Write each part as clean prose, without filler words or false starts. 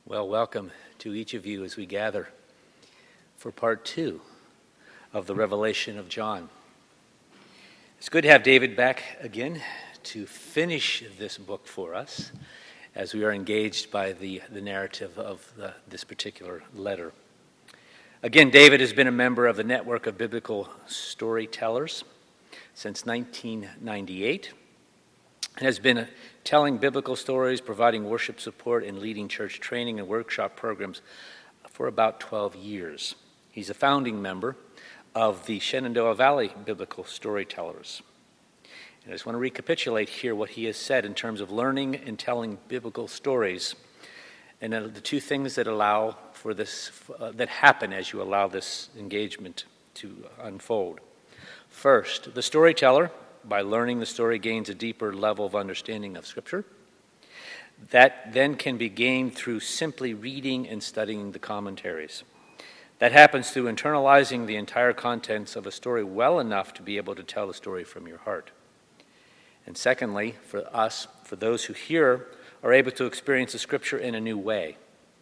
Well, welcome to each of you as we gather for part 2 of the Revelation of John. It's good to have David back again to finish this book for us as we are engaged by the narrative of this particular letter. Again, David has been a member of the Network of Biblical Storytellers since 1998 and has been telling biblical stories, providing worship support, and leading church training and workshop programs for about 12 years. He's a founding member of the Shenandoah Valley Biblical Storytellers. And I just want to recapitulate here what he has said in terms of learning and telling biblical stories, and the two things that allow for this, that happen as you allow this engagement to unfold. First, the storyteller, by learning the story, gains a deeper level of understanding of Scripture. That then can be gained through simply reading and studying the commentaries. That happens through internalizing the entire contents of a story well enough to be able to tell the story from your heart. And secondly, for us, for those who hear, are able to experience the Scripture in a new way.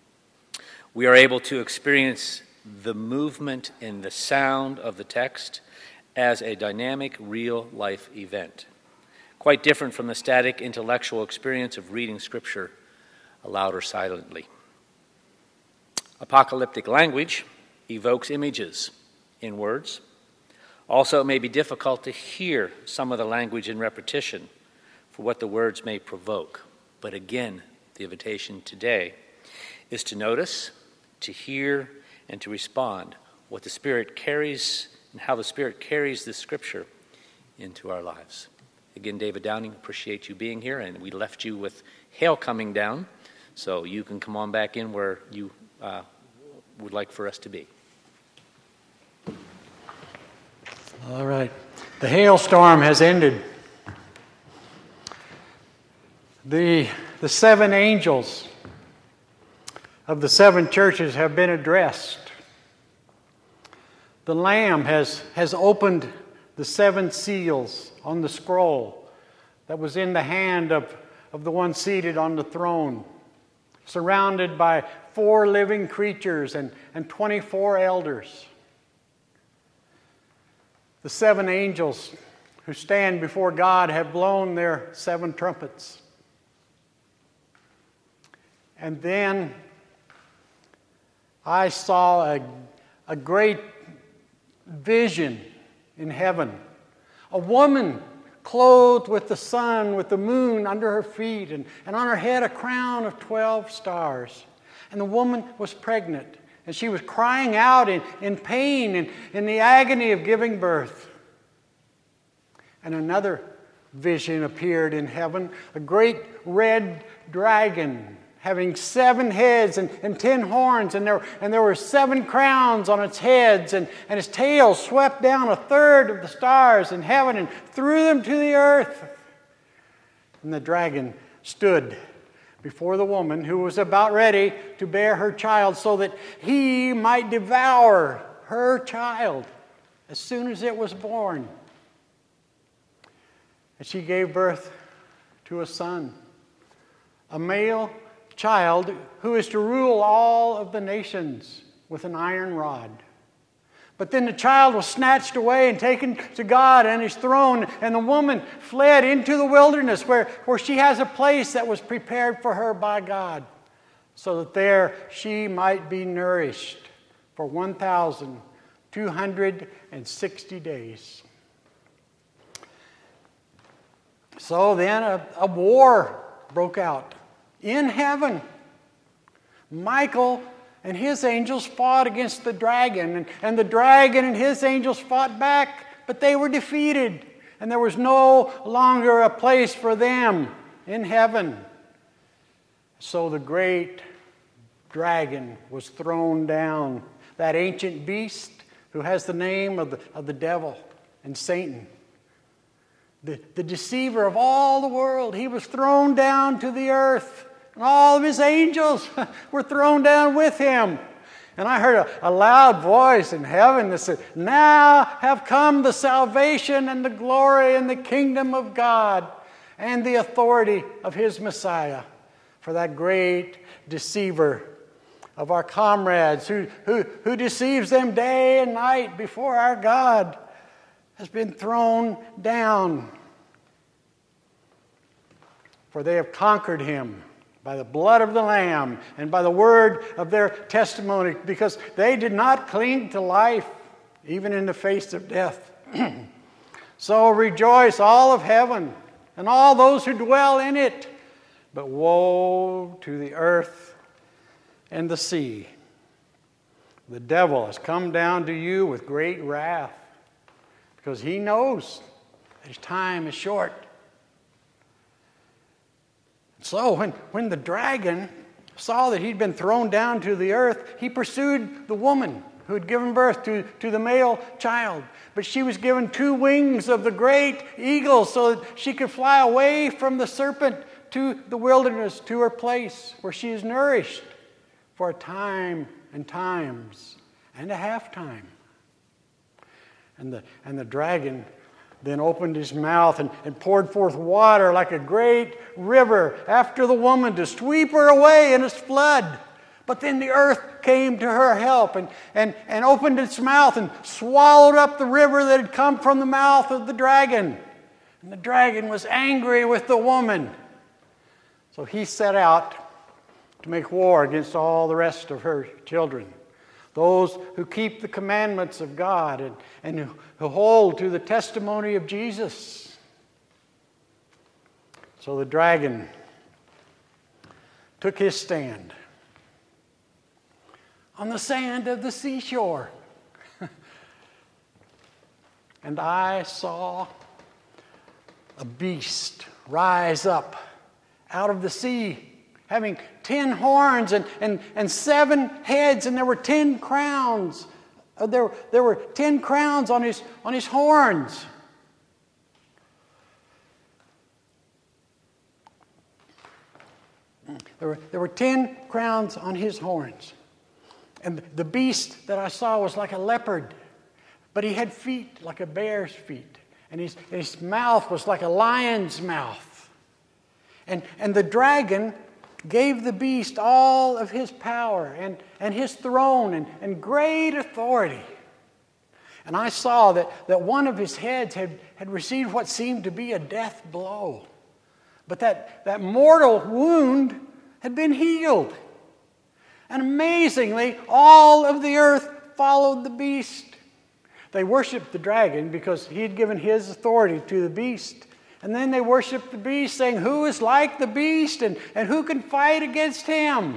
We are able to experience the movement and the sound of the text as a dynamic, real-life event, quite different from the static intellectual experience of reading Scripture aloud or silently. Apocalyptic language evokes images in words. Also, it may be difficult to hear some of the language in repetition for what the words may provoke. But again, the invitation today is to notice, to hear, and to respond what the Spirit carries and how the Spirit carries this Scripture into our lives. Again, David Downing, appreciate you being here, and we left you with hail coming down, so you can come on back in where you would like for us to be. All right. The hailstorm has ended. The 7 angels of the 7 churches have been addressed. The Lamb has opened the 7 seals on the scroll that was in the hand of the one seated on the throne, surrounded by 4 living creatures and 24 elders. The 7 angels who stand before God have blown their 7 trumpets. And then I saw a great vision in heaven. A woman clothed with the sun, with the moon under her feet, and on her head a crown of 12 stars. And the woman was pregnant, and she was crying out in pain and in the agony of giving birth. And another vision appeared in heaven, a great red dragon having 7 heads and 10 horns, and there were 7 crowns on its heads, and its tail swept down a third of the stars in heaven and threw them to the earth. And the dragon stood before the woman who was about ready to bear her child so that he might devour her child as soon as it was born. And she gave birth to a son, a male child who is to rule all of the nations with an iron rod. But then the child was snatched away and taken to God and His throne, and the woman fled into the wilderness where she has a place that was prepared for her by God, so that there she might be nourished for 1,260 days. So then a war broke out in heaven. Michael and his angels fought against the dragon, and the dragon and his angels fought back, but they were defeated, and there was no longer a place for them in heaven. So the great dragon was thrown down, that ancient beast who has the name of the devil and Satan, the deceiver of all the world. He was thrown down to the earth. And all of his angels were thrown down with him. And I heard a loud voice in heaven that said, "Now have come the salvation and the glory and the kingdom of God and the authority of His Messiah. for that great deceiver of our comrades who deceives them day and night before our God has been thrown down. For they have conquered him by the blood of the Lamb and by the word of their testimony, because they did not cling to life, even in the face of death. So rejoice, all of heaven, and all those who dwell in it. But woe to the earth and the sea. The devil has come down to you with great wrath, because he knows that his time is short. So when the dragon saw that he'd been thrown down to the earth, he pursued the woman who had given birth to the male child. But she was given 2 wings of the great eagle so that she could fly away from the serpent to the wilderness, to her place where she is nourished for a time and times and a half time. And the dragon then opened his mouth and poured forth water like a great river after the woman to sweep her away in its flood. But then the earth came to her help and opened its mouth and swallowed up the river that had come from the mouth of the dragon. And the dragon was angry with the woman. So he set out to make war against all the rest of her children, those who keep the commandments of God and who hold to the testimony of Jesus. So the dragon took his stand on the sand of the seashore. And I saw a beast rise up out of the sea, having 10 horns and 7 heads, and there were 10 crowns. There were 10 crowns on his horns. There were 10 crowns on his horns. And the beast that I saw was like a leopard, but he had feet like a bear's feet, and his mouth was like a lion's mouth. And the dragon gave the beast all of his power and his throne and great authority. And I saw that one of his heads had received what seemed to be a death blow, but that mortal wound had been healed. And amazingly, all of the earth followed the beast. They worshiped the dragon because he had given his authority to the beast. And then they worshiped the beast, saying, "Who is like the beast, and who can fight against him?"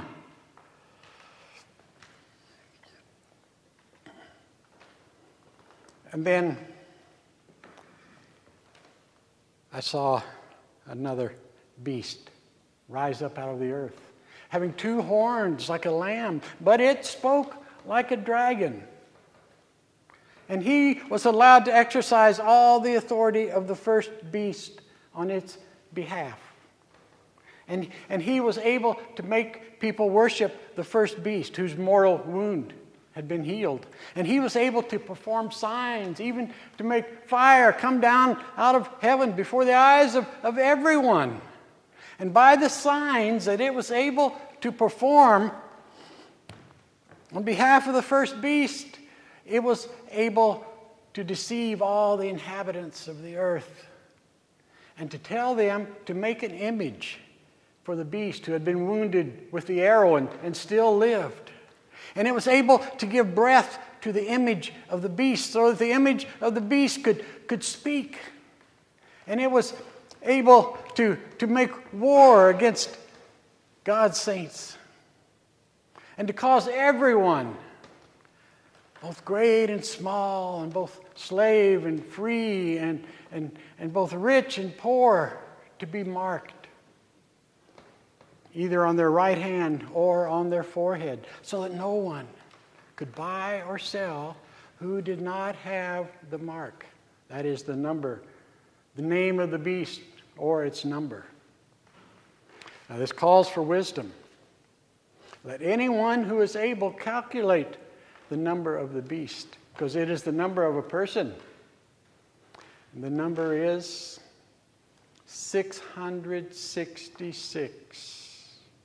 And then I saw another beast rise up out of the earth, having 2 horns like a lamb, but it spoke like a dragon. And he was allowed to exercise all the authority of the first beast on its behalf. And he was able to make people worship the first beast whose mortal wound had been healed. And he was able to perform signs, even to make fire come down out of heaven before the eyes of everyone. And by the signs that it was able to perform on behalf of the first beast, it was able to deceive all the inhabitants of the earth and to tell them to make an image for the beast who had been wounded with the arrow and still lived. And it was able to give breath to the image of the beast so that the image of the beast could speak. And it was able to make war against God's saints and to cause everyone, both great and small, and both slave and free, and both rich and poor, to be marked, either on their right hand or on their forehead, so that no one could buy or sell who did not have the mark. That is the number, the name of the beast or its number. Now this calls for wisdom. Let anyone who is able calculate the number of the beast, because it is the number of a person. And the number is 666.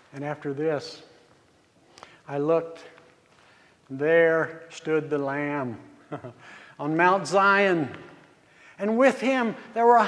And after this, I looked, and there stood the Lamb on Mount Zion. And with him there were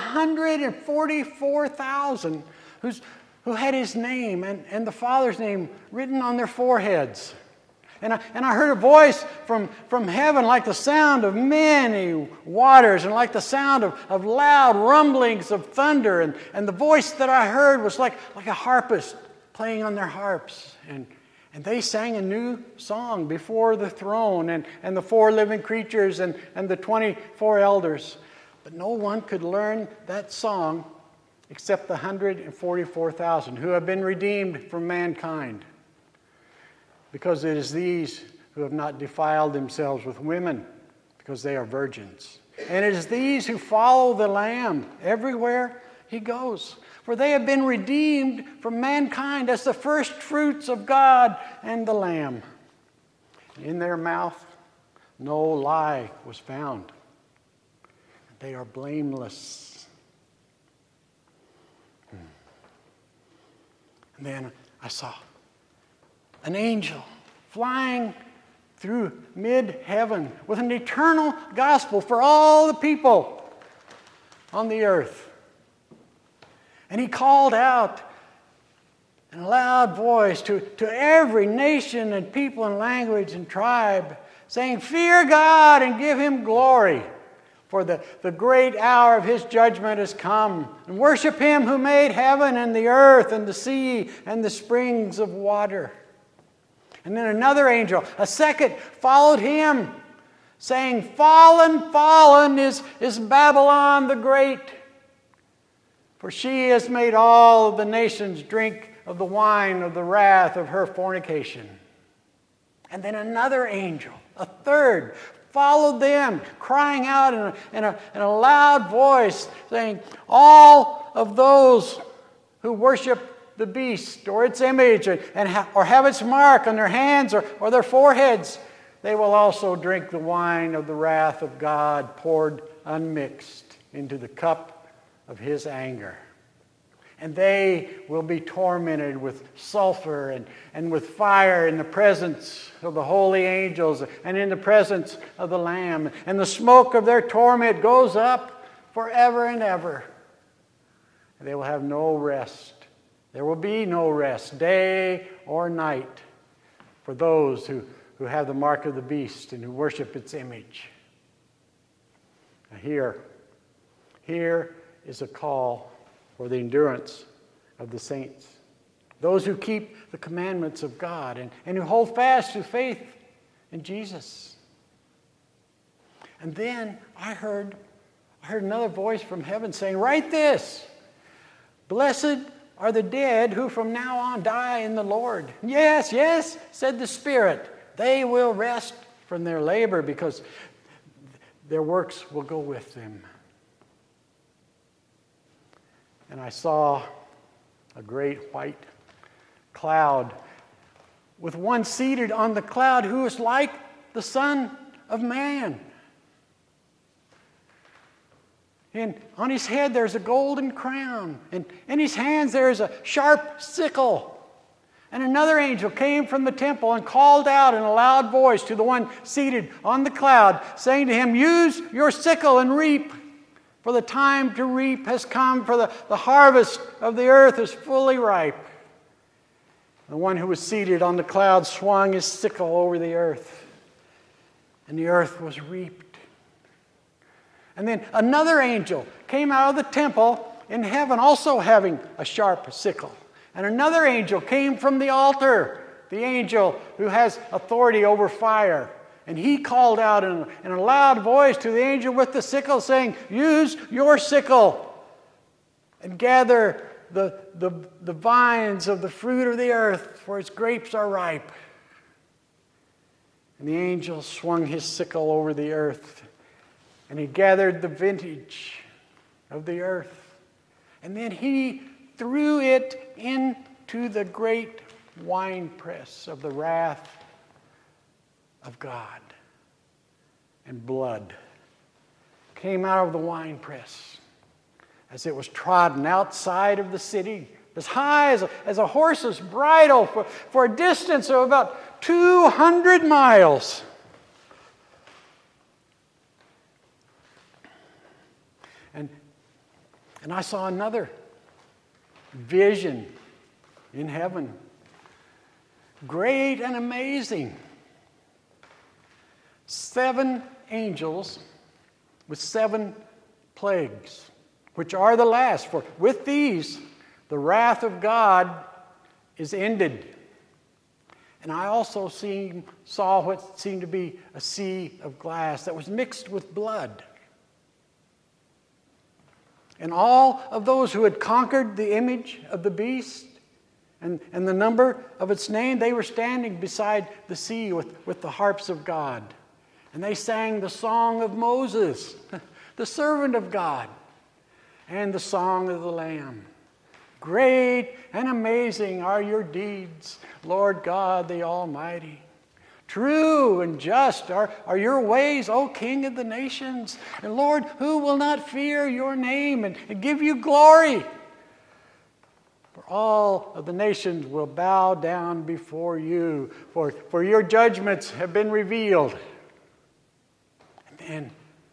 144,000 who had his name and the Father's name written on their foreheads. And I heard a voice from heaven like the sound of many waters and like the sound of loud rumblings of thunder. And the voice that I heard was like a harpist playing on their harps. And they sang a new song before the throne and the 4 living creatures and the 24 elders. But no one could learn that song except the 144,000 who have been redeemed from mankind. Because it is these who have not defiled themselves with women, because they are virgins. And it is these who follow the Lamb everywhere he goes. For they have been redeemed from mankind as the first fruits of God and the Lamb. In their mouth no lie was found. They are blameless. And then I saw an angel flying through mid-heaven with an eternal gospel for all the people on the earth. And he called out in a loud voice to every nation and people and language and tribe, saying, "Fear God and give him glory, for the great hour of his judgment has come. And worship him who made heaven and the earth and the sea and the springs of water." And then another angel, a second, followed him, saying, "Fallen, fallen is Babylon the Great, for she has made all of the nations drink of the wine of the wrath of her fornication." And then another angel, a third, followed them, crying out in a loud voice, saying, "All of those who worship the beast or its image or have its mark on their hands or their foreheads, they will also drink the wine of the wrath of God poured unmixed into the cup of his anger. And they will be tormented with sulfur and with fire in the presence of the holy angels and in the presence of the Lamb. And the smoke of their torment goes up forever and ever. And they will have no rest. There will be no rest, day or night, for those who have the mark of the beast and who worship its image. Now here is a call for the endurance of the saints, those who keep the commandments of God and who hold fast to faith in Jesus. And then I heard another voice from heaven saying, "Write this, blessed are the dead who from now on die in the Lord." "Yes, yes," said the Spirit, "they will rest from their labor because their works will go with them." And I saw a great white cloud with one seated on the cloud who is like the Son of Man. And on his head there's a golden crown, and in his hands there is a sharp sickle. And another angel came from the temple and called out in a loud voice to the one seated on the cloud, saying to him, "Use your sickle and reap, for the time to reap has come, for the harvest of the earth is fully ripe." The one who was seated on the cloud swung his sickle over the earth, and the earth was reaped. And then another angel came out of the temple in heaven, also having a sharp sickle. And another angel came from the altar, the angel who has authority over fire. And he called out in a loud voice to the angel with the sickle, saying, "Use your sickle and gather the vines of the fruit of the earth, for its grapes are ripe." And the angel swung his sickle over the earth, and he gathered the vintage of the earth. And then he threw it into the great winepress of the wrath of God. And blood came out of the winepress as it was trodden outside of the city as high as a horse's bridle for a distance of about 200 miles. And I saw another vision in heaven. Great and amazing. 7 angels with 7 plagues, which are the last. For with these, the wrath of God is ended. And I also saw what seemed to be a sea of glass that was mixed with blood. And all of those who had conquered the image of the beast and the number of its name, they were standing beside the sea with the harps of God. And they sang the song of Moses, the servant of God, and the song of the Lamb. Great and amazing are your deeds, Lord God the Almighty. True and just are your ways, O King of the nations. And Lord, who will not fear your name and give you glory? For all of the nations will bow down before you, for your judgments have been revealed. And then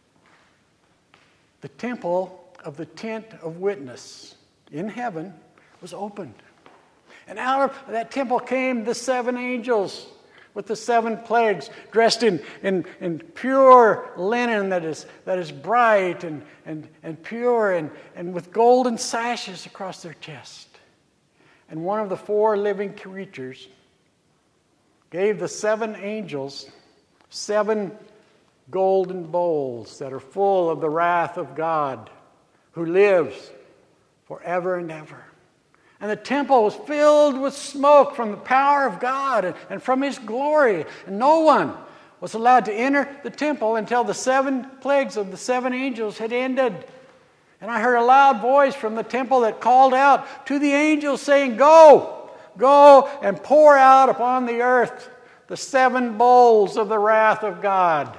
the temple of the tent of witness in heaven was opened. And out of that temple came the 7 angels with the 7 plagues, dressed in pure linen that is bright and pure, and with golden sashes across their chest. And one of the 4 living creatures gave the 7 angels 7 golden bowls that are full of the wrath of God, who lives forever and ever. And the temple was filled with smoke from the power of God and from His glory. And no one was allowed to enter the temple until the 7 plagues of the 7 angels had ended. And I heard a loud voice from the temple that called out to the angels, saying, Go and pour out upon the earth the 7 bowls of the wrath of God.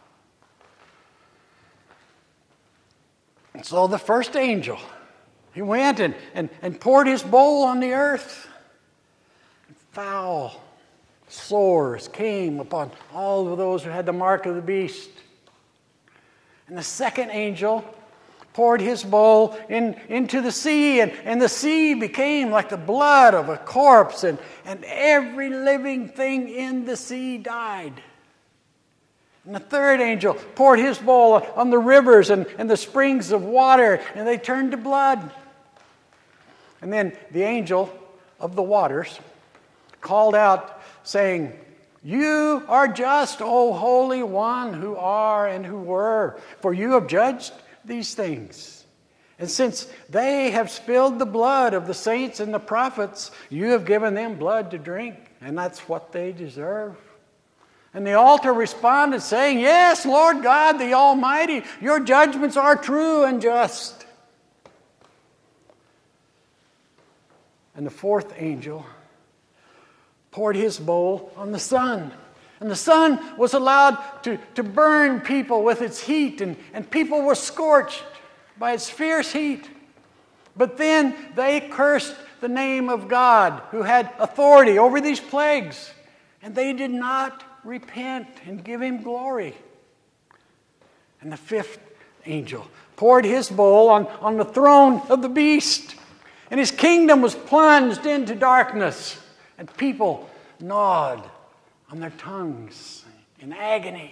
And so the first angel, he went and poured his bowl on the earth. And foul sores came upon all of those who had the mark of the beast. And the second angel poured his bowl into the sea, and the sea became like the blood of a corpse, and every living thing in the sea died. And the third angel poured his bowl on the rivers and the springs of water, and they turned to blood. And then the angel of the waters called out, saying, You are just, O Holy One, who are and who were, for you have judged these things. And since they have spilled the blood of the saints and the prophets, you have given them blood to drink, and that's what they deserve. And the altar responded, saying, Yes, Lord God, the Almighty, your judgments are true and just. And the fourth angel poured his bowl on the sun. And the sun was allowed to burn people with its heat, and people were scorched by its fierce heat. But then they cursed the name of God, who had authority over these plagues, and they did not repent and give Him glory. And the fifth angel poured his bowl on the throne of the beast, and his kingdom was plunged into darkness, and people gnawed on their tongues in agony.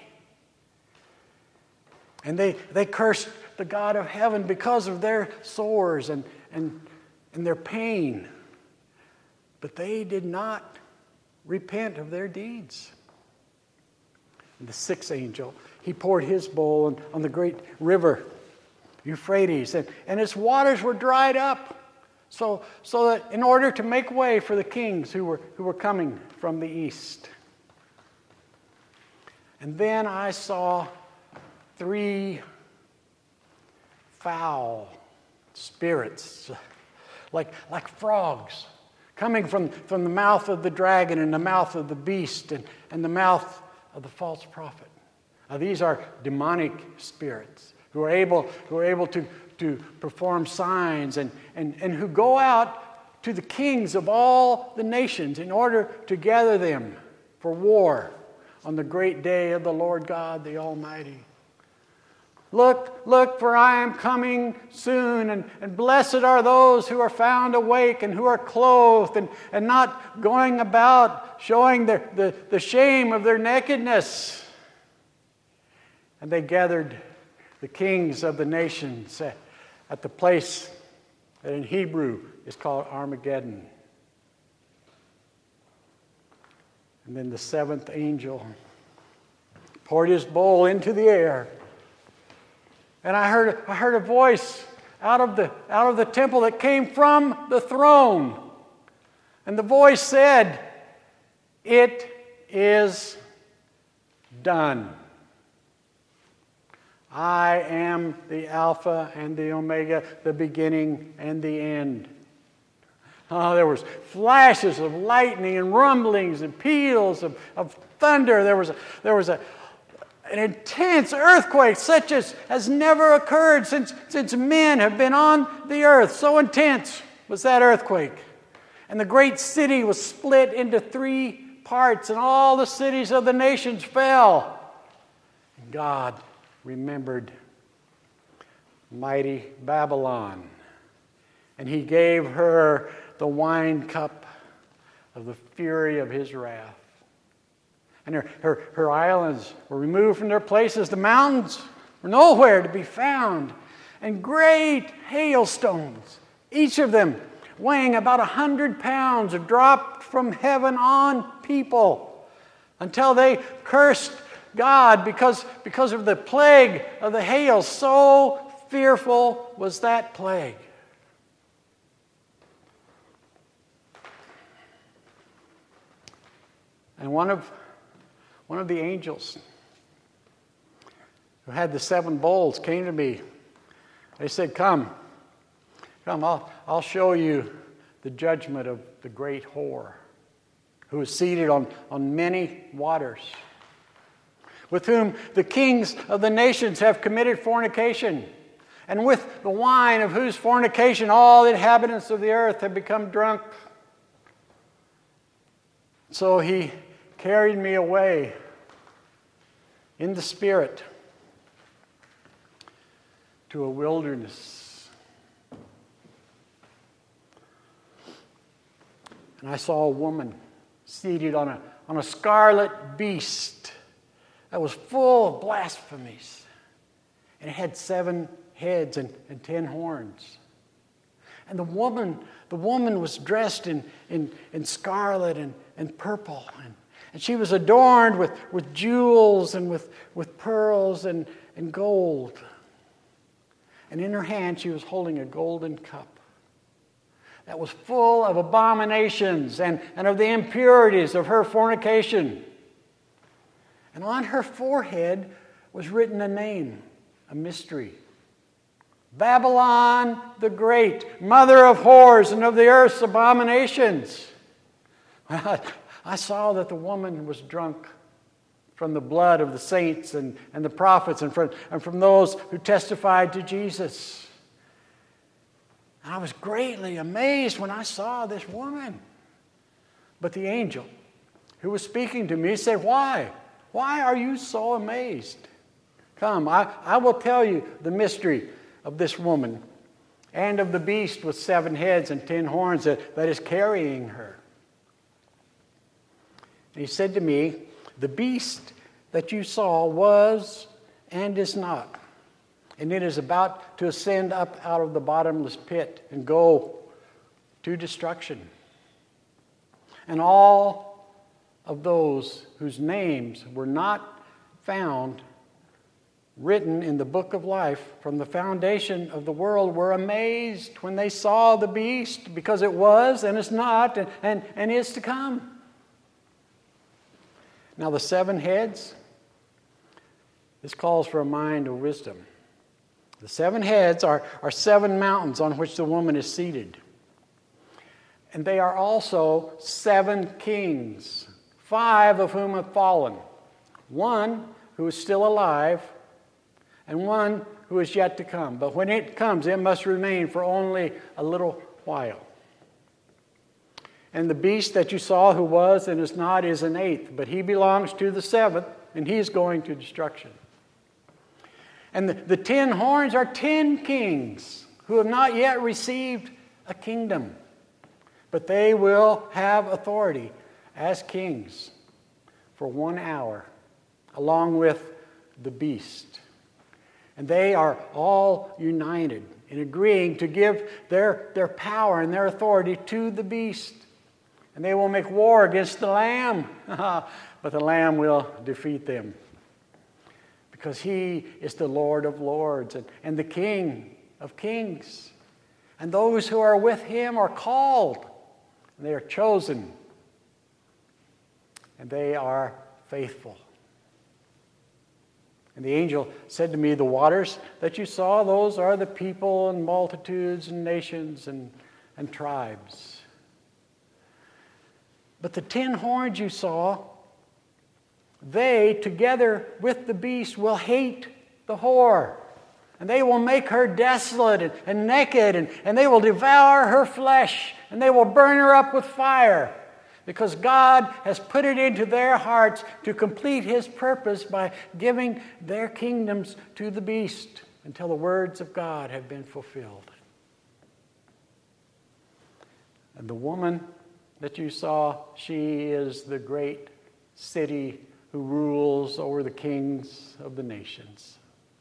And they cursed the God of heaven because of their sores and their pain. But they did not repent of their deeds. And the sixth angel, he poured his bowl on the great river Euphrates, and its waters were dried up, so that in order to make way for the kings who were coming from the east. And then I saw 3 foul spirits, like frogs, coming from the mouth of the dragon and the mouth of the beast and the mouth of the false prophet. Now, these are demonic spirits who are able to perform signs and who go out to the kings of all the nations in order to gather them for war on the great day of the Lord God, the Almighty. Look, for I am coming soon, and blessed are those who are found awake and who are clothed and not going about showing the shame of their nakedness. And they gathered the kings of the nations at the place that in Hebrew is called Armageddon. And then the seventh angel poured his bowl into the air. And I heard a voice out of the temple that came from the throne. And the voice said, "It is done. I am the Alpha and the Omega, the beginning and the end." Oh, there was flashes of lightning and rumblings and peals of thunder. There was an intense earthquake such as has never occurred since men have been on the earth. So intense was that earthquake. And the great city was split into 3 parts, and all the cities of the nations fell. And God remembered mighty Babylon, and he gave her the wine cup of the fury of his wrath. And her islands were removed from their places. The mountains were nowhere to be found. And great hailstones, each of them weighing about 100 pounds, dropped from heaven on people until they cursed God because of the plague of the hail. So fearful was that plague. And one of the angels who had the 7 bowls came to me. They said, Come, I'll show you the judgment of the great whore who is seated on many waters, with whom the kings of the nations have committed fornication, and with the wine of whose fornication all the inhabitants of the earth have become drunk. So he carried me away in the Spirit to a wilderness. And I saw a woman seated on a scarlet beast that was full of blasphemies. And it had 7 heads and 10 horns. And the woman was dressed in scarlet and purple. And she was adorned with jewels and with pearls and gold. And in her hand she was holding a golden cup that was full of abominations and of the impurities of her fornication. And on her forehead was written a name, a mystery. Babylon the Great, mother of whores and of the earth's abominations. I saw that the woman was drunk from the blood of the saints and the prophets and from those who testified to Jesus. And I was greatly amazed when I saw this woman. But the angel who was speaking to me said, Why? Why are you so amazed? Come, I will tell you the mystery of this woman and of the beast with 7 heads and 10 horns that is carrying her. And he said to me, the beast that you saw was and is not, and it is about to ascend up out of the bottomless pit and go to destruction. And all of those whose names were not found written in the book of life from the foundation of the world were amazed when they saw the beast, because it was and is not and is to come. Now the 7 heads, this calls for a mind of wisdom. The 7 heads are 7 mountains on which the woman is seated. And they are also 7 kings, 5 of whom have fallen. 1 who is still alive, and 1 who is yet to come. But when it comes, it must remain for only a little while. And the beast that you saw who was and is not is an eighth, but he belongs to the seventh, and he is going to destruction. And the 10 horns are 10 kings who have not yet received a kingdom, but they will have authority as kings for 1 hour, along with the beast. And they are all united in agreeing to give their power and their authority to the beast. And they will make war against the Lamb, but the Lamb will defeat them. Because he is the Lord of lords and the King of kings. And those who are with him are called, and they are chosen, and they are faithful. And the angel said to me, the waters that you saw, those are the people and multitudes and nations and tribes. But the 10 horns you saw, they, together with the beast, will hate the whore. And they will make her desolate and naked, and they will devour her flesh, and they will burn her up with fire. Because God has put it into their hearts to complete his purpose by giving their kingdoms to the beast until the words of God have been fulfilled. And the woman that you saw, she is the great city who rules over the kings of the nations.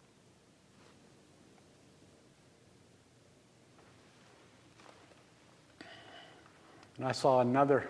And I saw another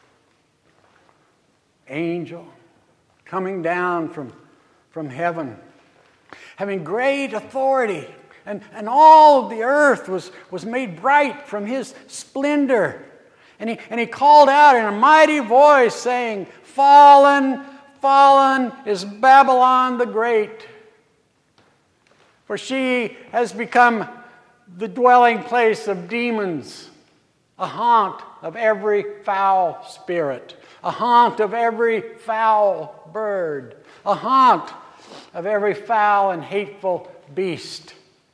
angel coming down from heaven, having great authority, and all of the earth was made bright from his splendor. And he called out in a mighty voice, saying, "Fallen, fallen is Babylon the Great, for she has become the dwelling place of demons, a haunt of every foul spirit, a haunt of every foul bird, a haunt of every foul and hateful beast.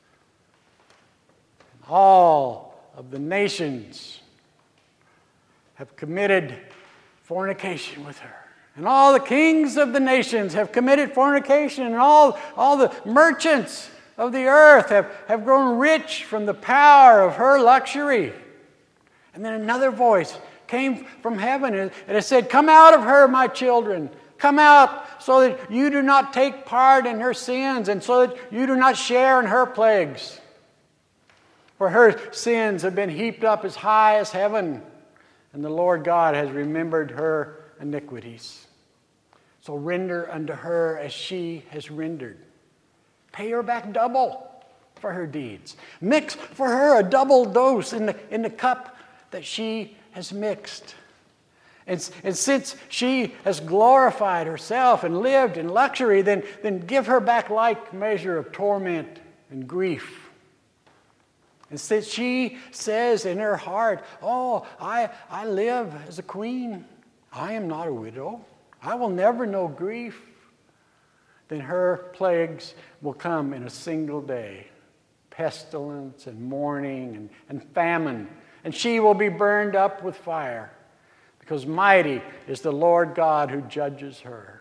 All of the nations have committed fornication with her. And all the kings of the nations have committed fornication, and all the merchants of the earth have grown rich from the power of her luxury." And then another voice came from heaven, and it said, "Come out of her, my children. Come out so that you do not take part in her sins, and so that you do not share in her plagues. For her sins have been heaped up as high as heaven, and the Lord God has remembered her iniquities. So render unto her as she has rendered. Pay her back double for her deeds. Mix for her a double dose in the cup that she has mixed. And since she has glorified herself and lived in luxury, then give her back like measure of torment and grief. And since she says in her heart, 'Oh, I live as a queen. I am not a widow. I will never know grief,' then her plagues will come in a single day. Pestilence and mourning and famine. And she will be burned up with fire, because mighty is the Lord God who judges her.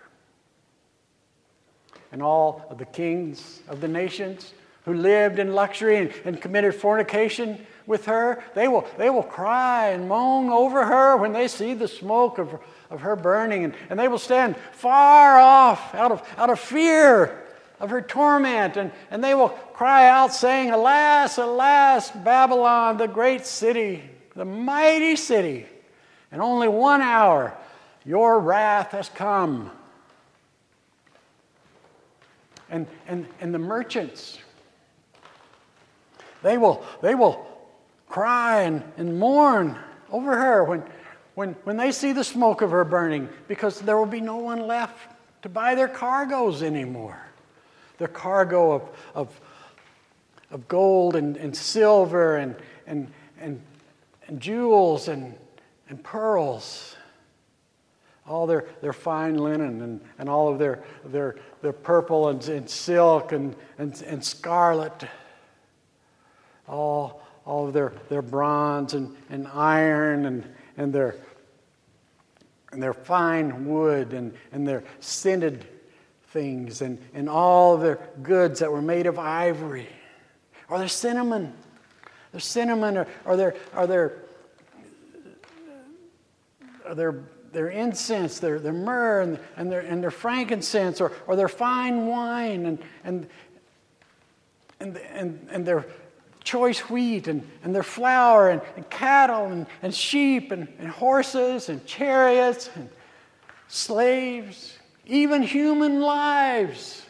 And all of the kings of the nations who lived in luxury and committed fornication with her, they will cry and moan over her when they see the smoke of her burning, and they will stand far off out of fear of her torment, and they will cry out saying, 'Alas, alas, Babylon, the great city, the mighty city. In only 1 hour your wrath has come.'" And the merchants, they will cry and mourn over her when they see the smoke of her burning, because there will be no one left to buy their cargoes anymore. Their cargo of gold and silver and jewels and pearls, all their fine linen and all of their purple and silk and scarlet, all of their bronze and iron and their fine wood and their scented things and all of their goods that were made of ivory, or their cinnamon, or their incense, their myrrh and their frankincense, or their fine wine and their choice wheat and their flour and cattle and sheep and horses and chariots and slaves, even human lives.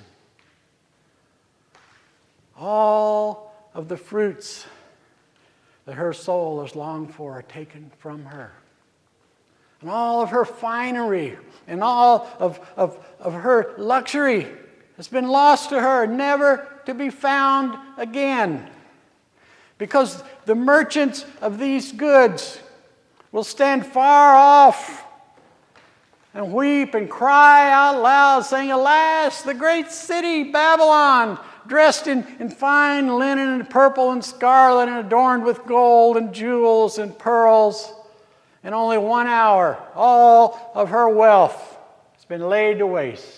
All of the fruits that her soul has longed for are taken from her. And all of her finery and all of her luxury has been lost to her, never to be found again. Because the merchants of these goods will stand far off and weep and cry out loud, saying, "Alas, the great city Babylon, dressed in fine linen and purple and scarlet and adorned with gold and jewels and pearls. In only 1 hour, all of her wealth has been laid to waste."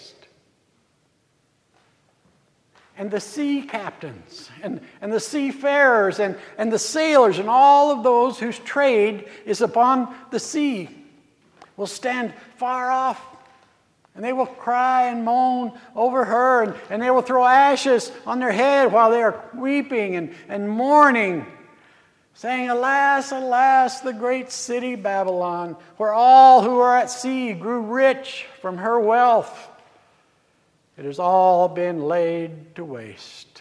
And the sea captains and the seafarers and the sailors and all of those whose trade is upon the sea will stand far off, and they will cry and moan over her, and they will throw ashes on their head while they are weeping and mourning, saying, "Alas, alas, the great city Babylon, where all who are at sea grew rich from her wealth. It has all been laid to waste."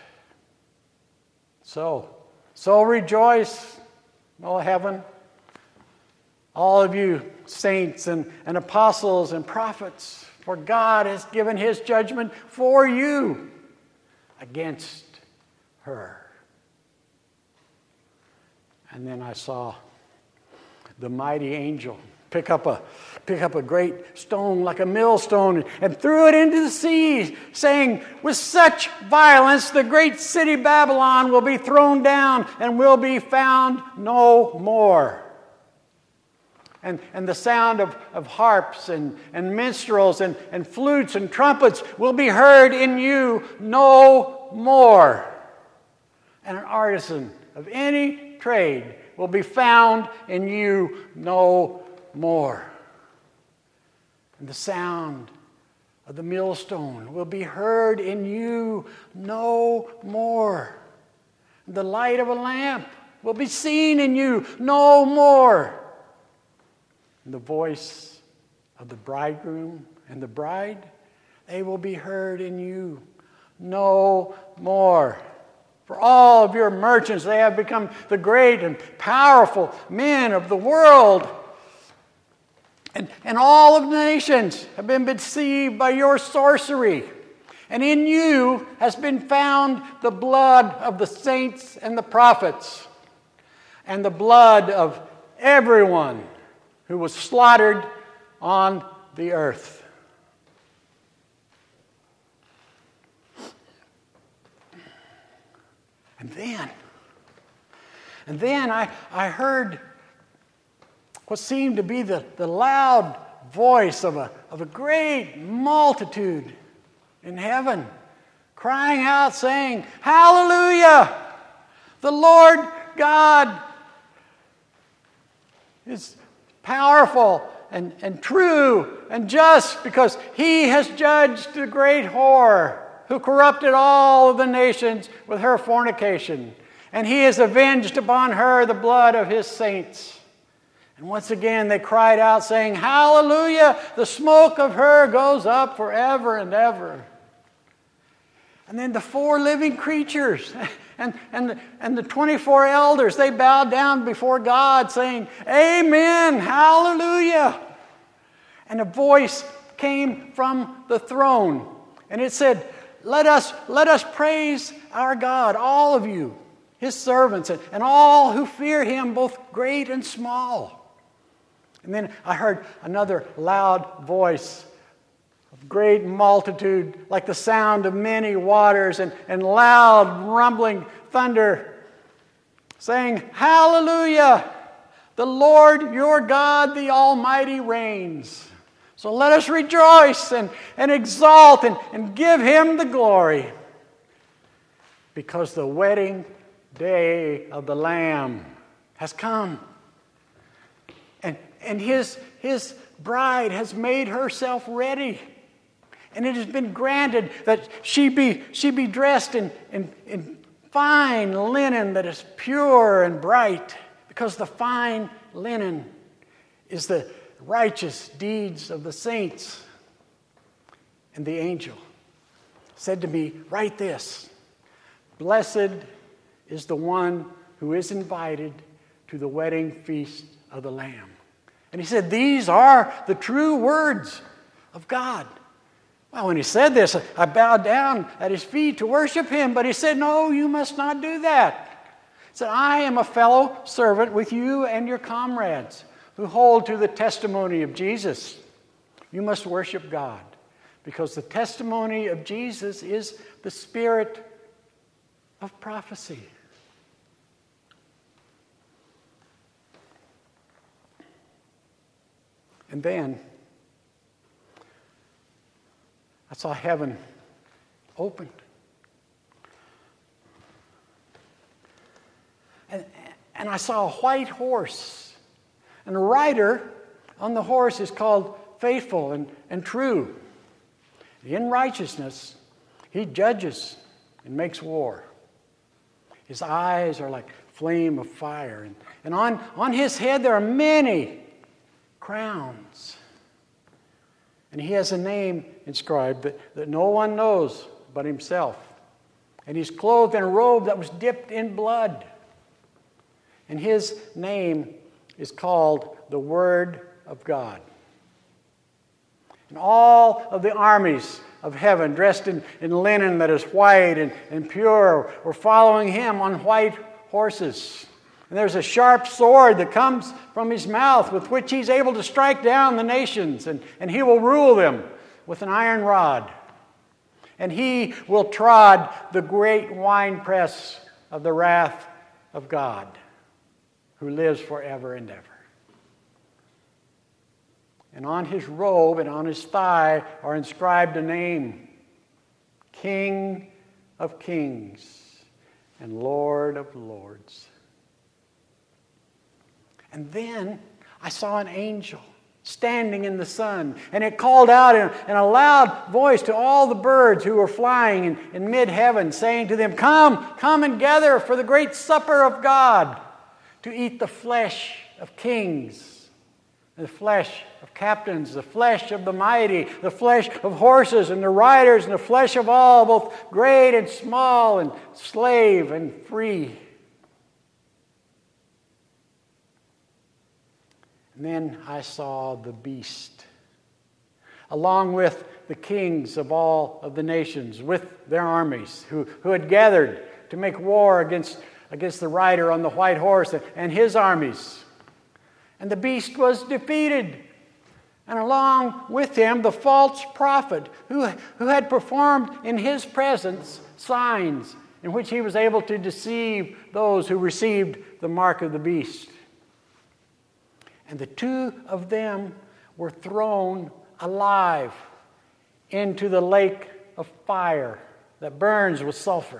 So rejoice, O heaven, all of you saints and apostles and prophets, for God has given His judgment for you against her. And then I saw the mighty angel pick up a great stone like a millstone and threw it into the sea, saying, "With such violence the great city Babylon will be thrown down and will be found no more." And the sound of harps and minstrels and flutes and trumpets will be heard in you no more. And an artisan of any trade will be found in you no more. And the sound of the millstone will be heard in you no more. The light of a lamp will be seen in you no more. And the voice of the bridegroom and the bride, they will be heard in you no more. For all of your merchants, they have become the great and powerful men of the world. And all of the nations have been deceived by your sorcery. And in you has been found the blood of the saints and the prophets, and the blood of everyone who was slaughtered on the earth. And then I heard what seemed to be the loud voice of a great multitude in heaven, crying out, saying, "Hallelujah! The Lord God is powerful and true and just, because He has judged the great whore who corrupted all of the nations with her fornication. And He has avenged upon her the blood of His saints." And once again they cried out, saying, "Hallelujah! The smoke of her goes up forever and ever." And then the 4 living creatures and the 24 elders, they bowed down before God, saying, "Amen, hallelujah." And a voice came from the throne, and it said, Let us praise our God, all of you, His servants, and all who fear Him, both great and small." And then I heard another loud voice of great multitude, like the sound of many waters, and loud rumbling thunder, saying, "Hallelujah! The Lord your God, the Almighty, reigns. So let us rejoice and exalt and give Him the glory. Because the wedding day of the Lamb has come. And His bride has made herself ready. And it has been granted that she be dressed in fine linen that is pure and bright. Because the fine linen is the righteous deeds of the saints. And the angel said to me, write this: Blessed is the one who is invited to the wedding feast of the Lamb. And he said, these are the true words of God. Well, when he said this, I bowed down at his feet to worship him. But he said, no, you must not do that. He said, I am a fellow servant with you and your comrades who hold to the testimony of Jesus. You must worship God, because the testimony of Jesus is the spirit of prophecy. And then I saw heaven opened. And I saw a white horse. And the rider on the horse is called Faithful and True. In righteousness, he judges and makes war. His eyes are like flame of fire. And on his head there are many crowns. And he has a name inscribed that no one knows but himself. And he's clothed in a robe that was dipped in blood. And his name is called the Word of God. And all of the armies of heaven, dressed in linen that is white and pure, were following him on white horses. And there's a sharp sword that comes from his mouth, with which he's able to strike down the nations, and he will rule them with an iron rod. And he will trod the great winepress of the wrath of God, who lives forever and ever. And on his robe and on his thigh are inscribed a name: King of Kings and Lord of Lords. And then I saw an angel standing in the sun, and it called out in a loud voice to all the birds who were flying in mid-heaven, saying to them, Come and gather for the great supper of God, to eat the flesh of kings, the flesh of captains, the flesh of the mighty, the flesh of horses and the riders, and the flesh of all, both great and small, and slave and free. And then I saw the beast, along with the kings of all of the nations, with their armies, who had gathered to make war against the rider on the white horse and his armies. And the beast was defeated. And along with him, the false prophet, who had performed in his presence signs in which he was able to deceive those who received the mark of the beast. And the two of them were thrown alive into the lake of fire that burns with sulfur.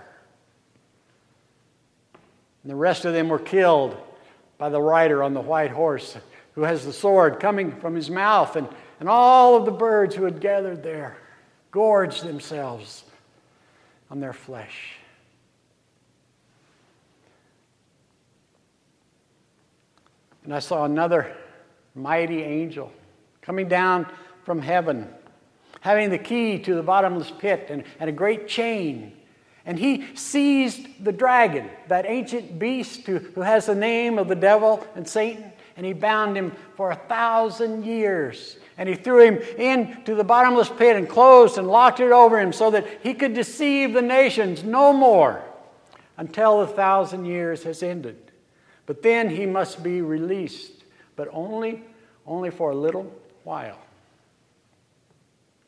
And the rest of them were killed by the rider on the white horse, who has the sword coming from his mouth. And all of the birds who had gathered there gorged themselves on their flesh. And I saw another mighty angel coming down from heaven, having the key to the bottomless pit and a great chain. And he seized the dragon, that ancient beast who has the name of the devil and Satan, and he bound him for 1,000 years. And he threw him into the bottomless pit and closed and locked it over him, so that he could deceive the nations no more until the 1,000 years has ended. But then he must be released, but only for a little while.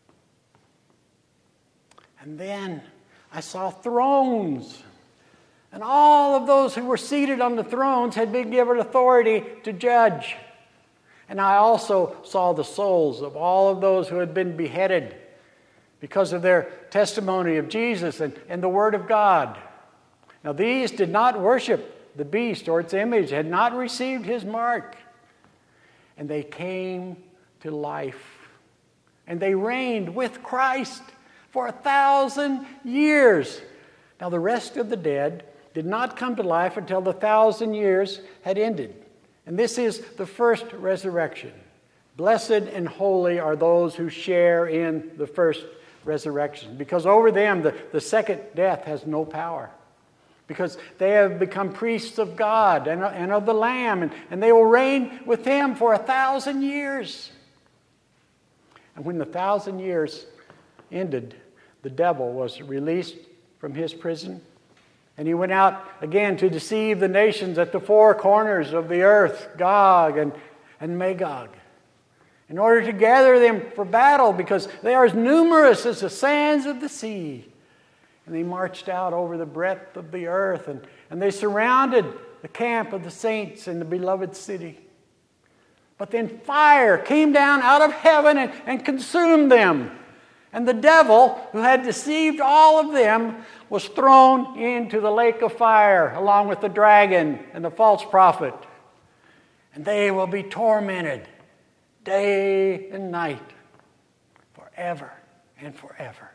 And then I saw thrones, And all of those who were seated on the thrones had been given authority to judge. And I also saw the souls of all of those who had been beheaded because of their testimony of Jesus and the Word of God. Now these did not worship the beast or its image, had not received his mark. And they came to life. And they reigned with Christ for 1,000 years. Now the rest of the dead did not come to life until the 1,000 years had ended. And this is the first resurrection. Blessed and holy are those who share in the first resurrection, because over them the second death has no power. Because they have become priests of God and of the Lamb, and they will reign with him for 1,000 years. And when the 1,000 years ended, the devil was released from his prison. And he went out again to deceive the nations at the four corners of the earth, Gog and Magog, in order to gather them for battle, because they are as numerous as the sands of the sea. And they marched out over the breadth of the earth, and they surrounded the camp of the saints in the beloved city. But then fire came down out of heaven and consumed them. And the devil, who had deceived all of them, was thrown into the lake of fire, along with the dragon and the false prophet. And they will be tormented day and night, forever and forever.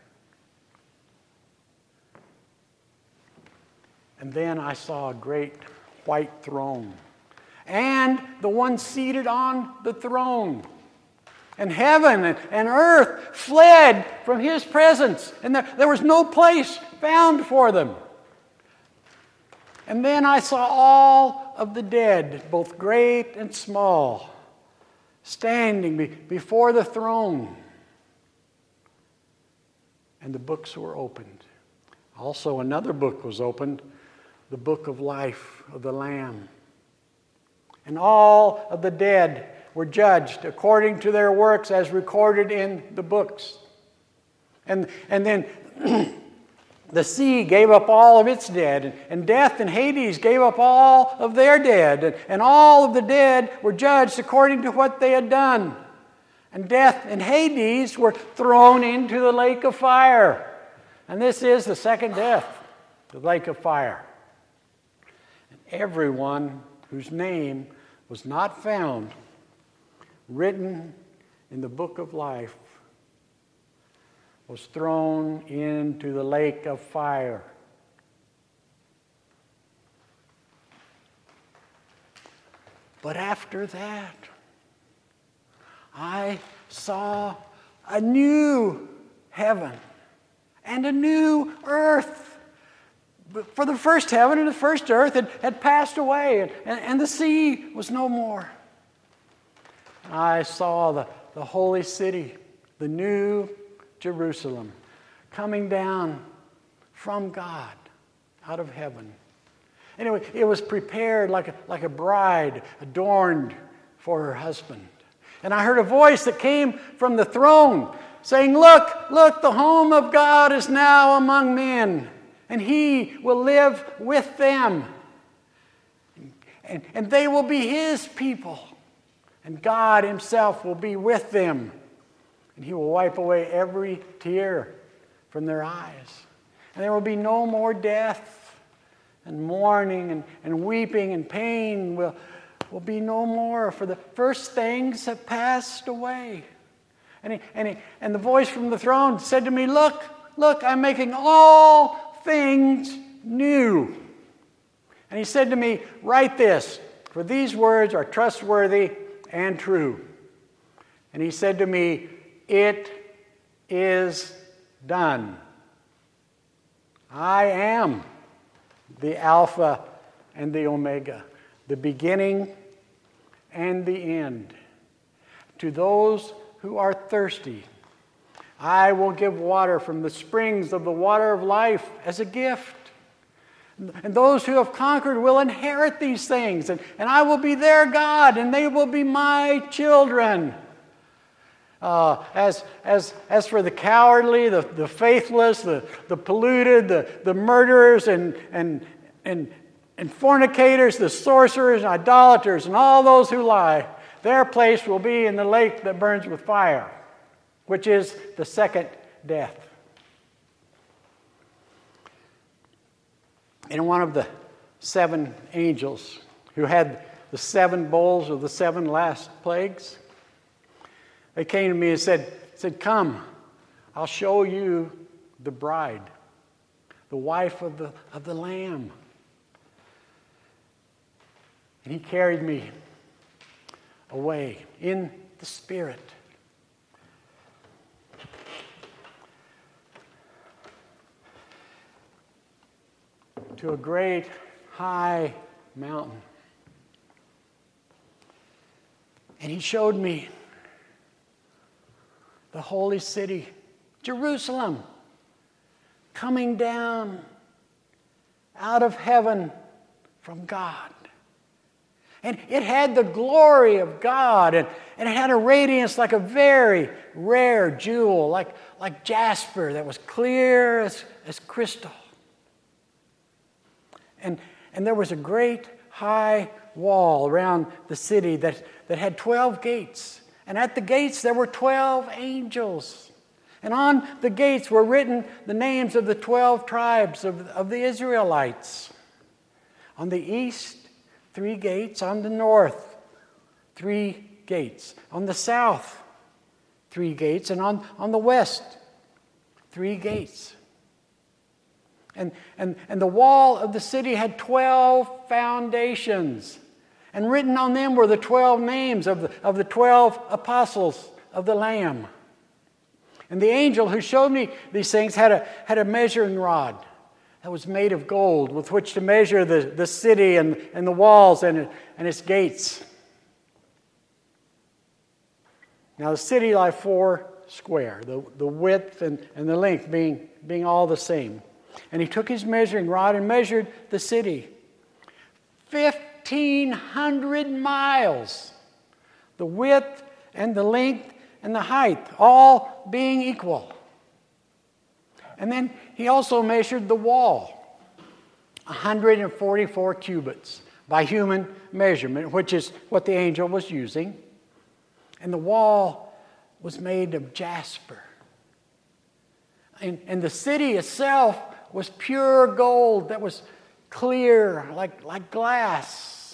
And then I saw a great white throne, and the one seated on the throne. And heaven and earth fled from his presence, and there was no place found for them. And then I saw all of the dead, both great and small, standing before the throne. And the books were opened. Also another book was opened, the book of life of the Lamb. And all of the dead were judged according to their works as recorded in the books. And then the sea gave up all of its dead, and death and Hades gave up all of their dead, and all of the dead were judged according to what they had done. And death and Hades were thrown into the lake of fire. And this is the second death, the lake of fire. And everyone whose name was not found written in the book of life was thrown into the lake of fire. But after that, I saw a new heaven and a new earth. For the first heaven and the first earth had passed away, and the sea was no more. I saw the holy city, the new Jerusalem, coming down from God out of heaven. Anyway, it was prepared like a bride adorned for her husband. And I heard a voice that came from the throne saying, Look, the home of God is now among men, and he will live with them. And they will be his people. And God himself will be with them. And he will wipe away every tear from their eyes. And there will be no more death, and mourning and weeping and pain will be no more, for the first things have passed away. And the voice from the throne said to me, Look, I'm making all things new. And he said to me, Write this, for these words are trustworthy and true. And he said to me, It is done. I am the Alpha and the Omega, the beginning and the end. To those who are thirsty, I will give water from the springs of the water of life as a gift. And those who have conquered will inherit these things, and I will be their God, and they will be my children. As for the cowardly, the faithless, the polluted, the murderers, and and fornicators, the sorcerers, and idolaters, and all those who lie, their place will be in the lake that burns with fire, which is the second death. And one of the 7 angels who had the 7 bowls of the 7 last plagues, they came to me and said, "Come, I'll show you the bride, the wife of the Lamb." And he carried me away in the Spirit to a great high mountain. And he showed me the holy city, Jerusalem, coming down out of heaven from God. And it had the glory of God, and it had a radiance like a very rare jewel, like jasper that was clear as crystal. And there was a great high wall around the city that had 12 gates. And at the gates there were 12 angels. And on the gates were written the names of the 12 tribes of the Israelites. On the east, 3 gates. On the north, 3 gates. On the south, 3 gates. And on the west, 3 gates. And the wall of the city had 12 foundations. And written on them were the 12 names of the 12 apostles of the Lamb. And the angel who showed me these things had a measuring rod that was made of gold with which to measure the city and the walls and its gates. Now the city lay 4 square, the width and the length being all the same. And he took his measuring rod and measured the city. 1,500 miles, the width and the length and the height, all being equal. And then he also measured the wall, 144 cubits by human measurement, which is what the angel was using. And the wall was made of jasper. And the city itself was pure gold that was clear like glass.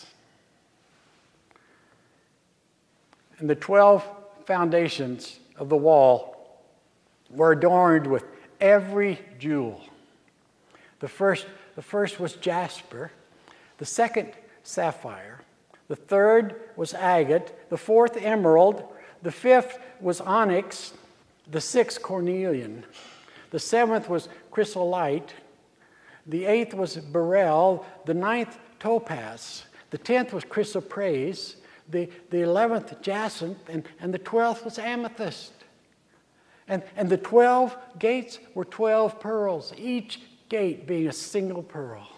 And the 12 foundations of the wall were adorned with every jewel. The first was jasper, the second sapphire, the third was agate, the fourth emerald, the fifth was onyx, the sixth cornelian, the seventh was chrysolite, the eighth was beryl, the ninth topaz, the 10th was chrysoprase, the 11th jacinth, and the 12th was amethyst. And the 12 gates were 12 pearls, each gate being a single pearl.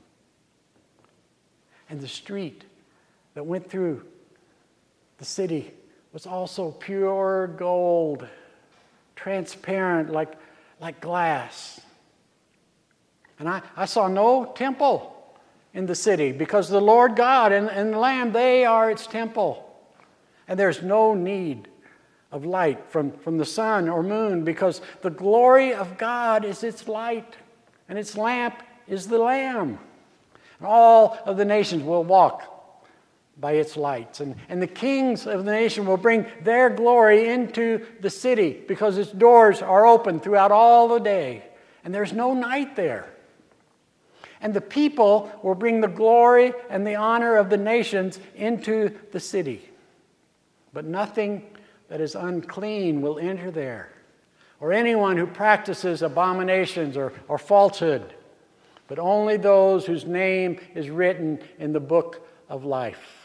And the street that went through the city was also pure gold, transparent like glass. And I saw no temple in the city because the Lord God and the Lamb, they are its temple. And there's no need of light from the sun or moon because the glory of God is its light and its lamp is the Lamb. And all of the nations will walk by its lights. And the kings of the nation will bring their glory into the city because its doors are open throughout all the day. And there's no night there. And the people will bring the glory and the honor of the nations into the city. But nothing that is unclean will enter there, or anyone who practices abominations or falsehood, but only those whose name is written in the book of life.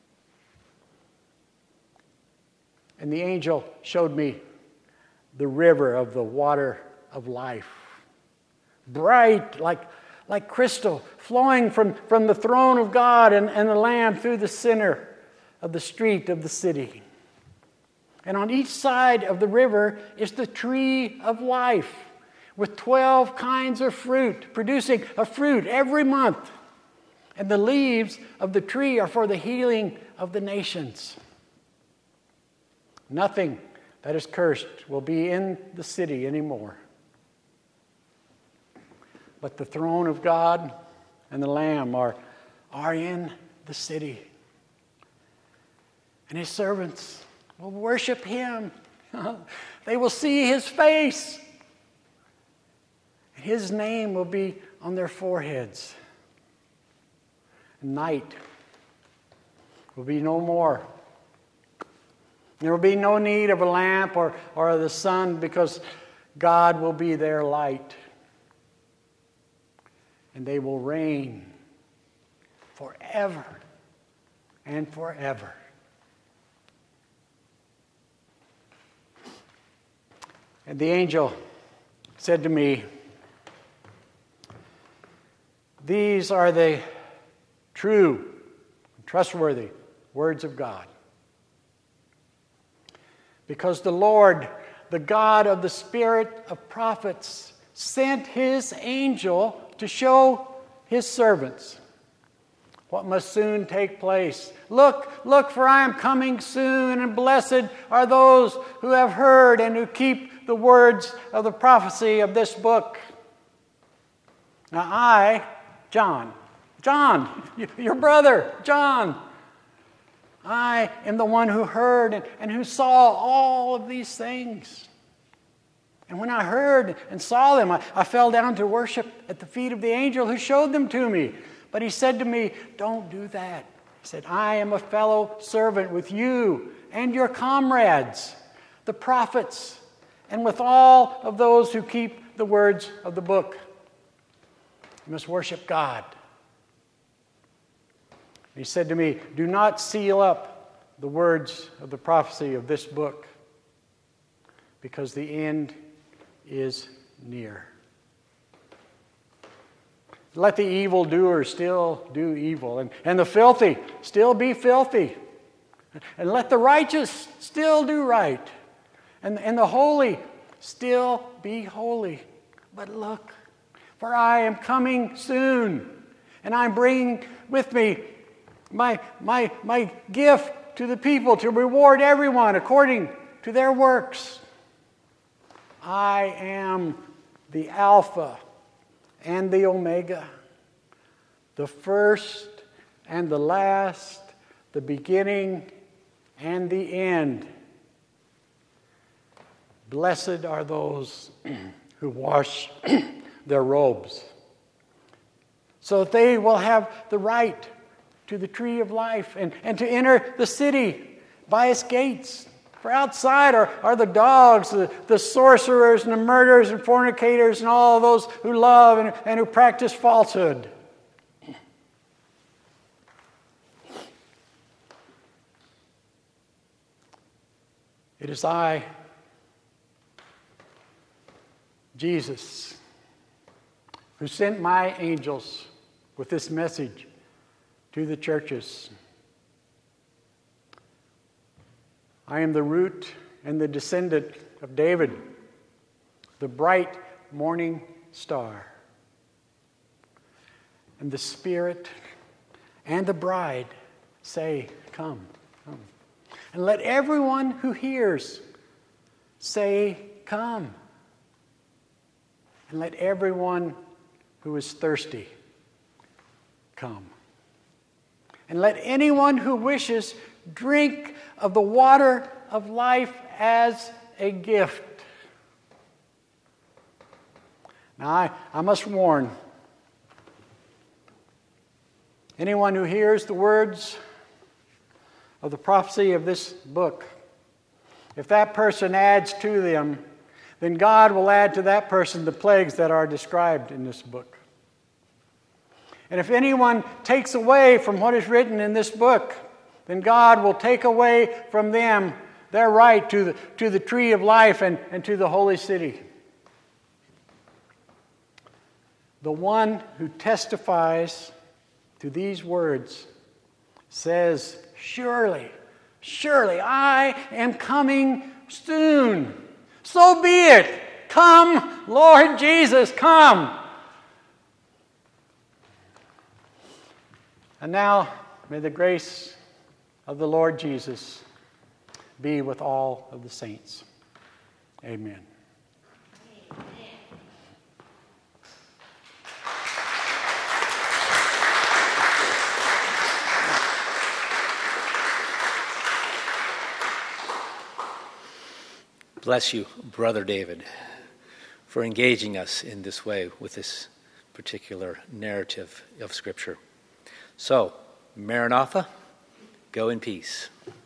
And the angel showed me the river of the water of life, bright like crystal, flowing from the throne of God and the Lamb through the center of the street of the city. And on each side of the river is the tree of life with 12 kinds of fruit, producing a fruit every month. and the leaves of the tree are for the healing of the nations. Nothing that is cursed will be in the city anymore. But the throne of God and the Lamb are in the city. And his servants will worship him. They will see his face. And his name will be on their foreheads. Night will be no more. There will be no need of a lamp or the sun, because God will be their light. And they will reign forever and forever. And the angel said to me, "These are the true, trustworthy words of God. Because the Lord, the God of the spirit of prophets, sent his angel to show his servants what must soon take place. Look, for I am coming soon, and blessed are those who have heard and who keep the words of the prophecy of this book." Now I, John, your brother, John, I am the one who heard and who saw all of these things. And when I heard and saw them, I fell down to worship at the feet of the angel who showed them to me. But he said to me, "Don't do that." He said, "I am a fellow servant with you and your comrades, the prophets, and with all of those who keep the words of the book. You must worship God." He said to me, "Do not seal up the words of the prophecy of this book, because the end is near. Let the evildoer still do evil, and the filthy still be filthy. And let the righteous still do right, and the holy still be holy. But look, for I am coming soon, and I'm bringing with me my gift to the people to reward everyone according to their works. I am the Alpha and the Omega, the first and the last, the beginning and the end. Blessed are those who wash their robes, so that they will have the right to the tree of life and to enter the city by its gates. For outside are the dogs, the sorcerers and the murderers and fornicators and all those who love and who practice falsehood. It is I, Jesus, who sent my angels with this message to the churches. I am the root and the descendant of David, the bright morning star. And the Spirit and the bride say, "Come, come." And let everyone who hears say, "Come." And let everyone who is thirsty come. And let anyone who wishes drink of the water of life as a gift. Now, I must warn anyone who hears the words of the prophecy of this book, if that person adds to them, then God will add to that person the plagues that are described in this book. And if anyone takes away from what is written in this book, then God will take away from them their right to the tree of life and to the holy city. The one who testifies to these words says, "Surely, surely I am coming soon. So be it. Come, Lord Jesus, come." And now, may the grace of the Lord Jesus be with all of the saints. Amen. Bless you, Brother David, for engaging us in this way with this particular narrative of Scripture. So, Maranatha, go in peace.